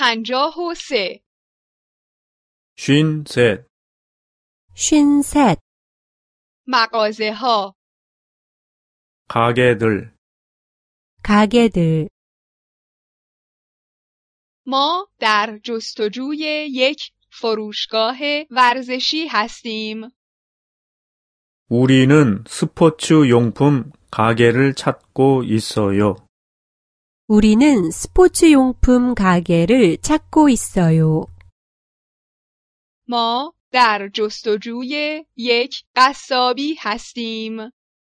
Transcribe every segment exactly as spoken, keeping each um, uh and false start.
پنجاه و سه 쉰셋 쉰셋 مغازه ها 가게들 가게들 ما در جستجوی یک فروشگاه ورزشی هستیم. 우리는 스포츠 용품 가게를 찾고 있어요. 우리는 스포츠용품 가게를 찾고 있어요. ما در جستجوی یک قصابی هستیم.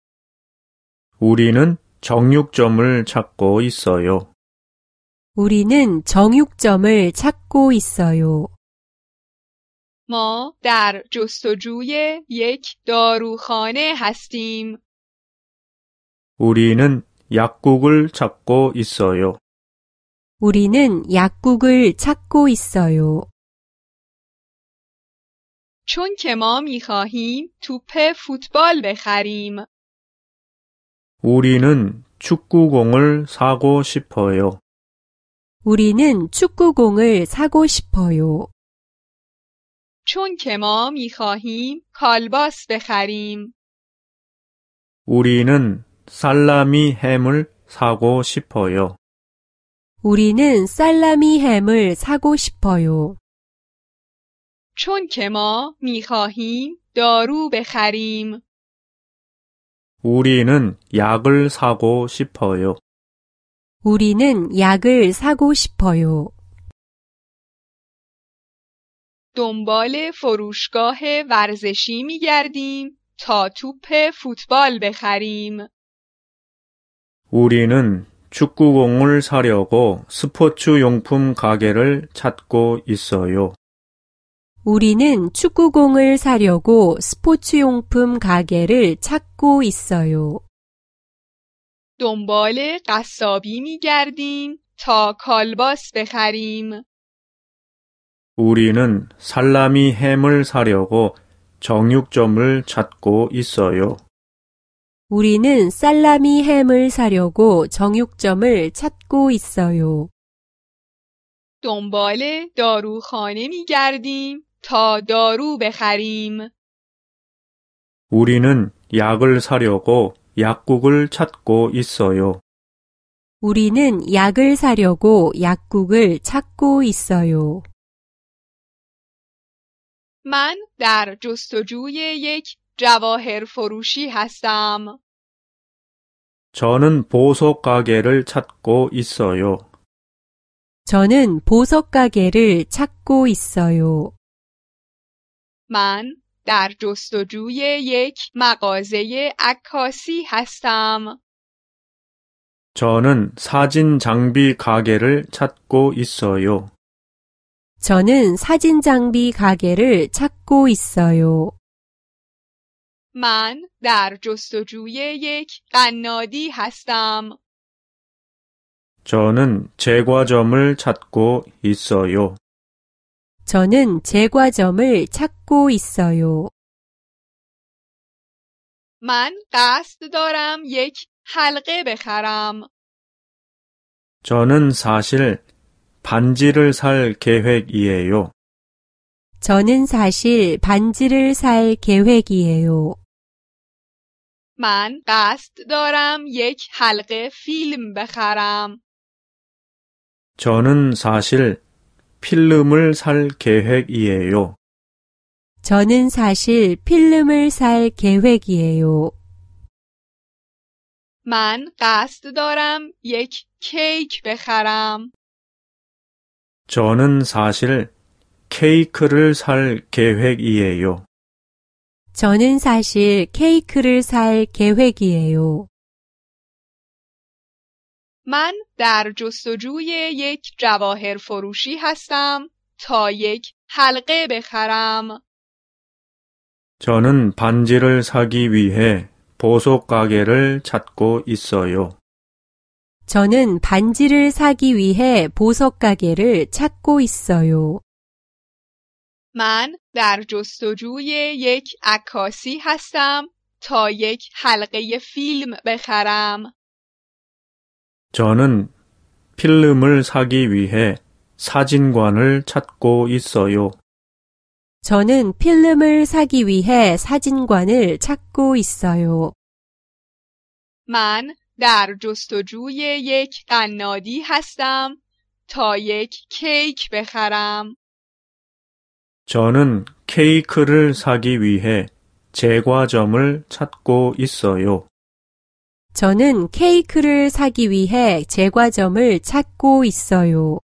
우리는 정육점을 찾고 있어요. 우리는 정육점을 찾고 있어요. ما در جستجوی یک داروخانه هستیم. 우리는 약국을 찾고 있어요. 우리는 약국을 찾고 있어요. چون که ما می‌خواهیم توپ فوتبال بخریم. 우리는 축구공을 사고 싶어요. 우리는 축구공을 사고 싶어요. چون که ما می‌خواهیم کالباس بخریم. 우리는 살라미 햄을 사고 싶어요. 우리는 살라미 햄을 사고 싶어요. چون که ما می‌خواهیم دارو بخریم. 우리는 약을 사고 싶어요. 우리는 약을 사고 싶어요. دنبال فروشگاه ورزشی می‌گردیم تا توپ فوتبال بخریم. 우리는 축구공을 사려고 스포츠용품 가게를 찾고 있어요. 우리는 축구공을 사려고 스포츠용품 가게를 찾고 있어요. دنبال قصابی می‌گردیم تا کالباس بخریم. 우리는 살라미 햄을 사려고 정육점을 찾고 있어요. 우리는 살라미 햄을 사려고 정육점을 찾고 있어요. دنبال داروخانه می‌گردیم تا دارو بخریم. 우리는 약을 사려고 약국을 찾고 있어요. 우리는 약을 사려고 약국을 찾고 있어요. من در جستجوی یک جواهر فروشی هستم. 저는 보석 가게를 찾고 있어요. 저는 보석 가게를 찾고 있어요. من در جستجوی یک مغازه عکاسی هستم. 저는 사진 장비 가게를 찾고 있어요. 저는 사진 장비 가게를 찾고 있어요. من در جستجوی یک قنادی هستم. 저는 제과점을 찾고 있어요. 저는 제과점을 찾고 있어요. من قصد دارم یک حلقه بخرم. 저는 사실 반지를 살 계획이에요. 저는 사실 반지를 살 계획이에요. من قصد دارم یک حلقه فیلم بخرم. 저는 사실 필름을 살 계획이에요. 저는 사실 필름을 살 계획이에요. من قصد دارم یک کیک بخرم. 저는 사실 케이크를 살 계획이에요. 저는 사실 케이크를 살 계획이에요. من در جستجوی یک جواهر فروشی هستم تا یک حلقه بخرم. 저는 반지를 사기 위해 보석 가게를 찾고 있어요. 저는 반지를 사기 위해 보석 가게를 찾고 있어요. من در جستجوی یک عکاسی هستم تا یک حلقه فیلم بخرم. 저는 필름을 사기 위해 사진관을 찾고 있어요. 저는 필름을 사기 위해 사진관을 찾고 있어요. من در جستجوی یک قنادی هستم تا یک کیک بخرم. 저는 케이크를 사기 위해 제과점을 찾고 있어요. 저는 케이크를 사기 위해 제과점을 찾고 있어요.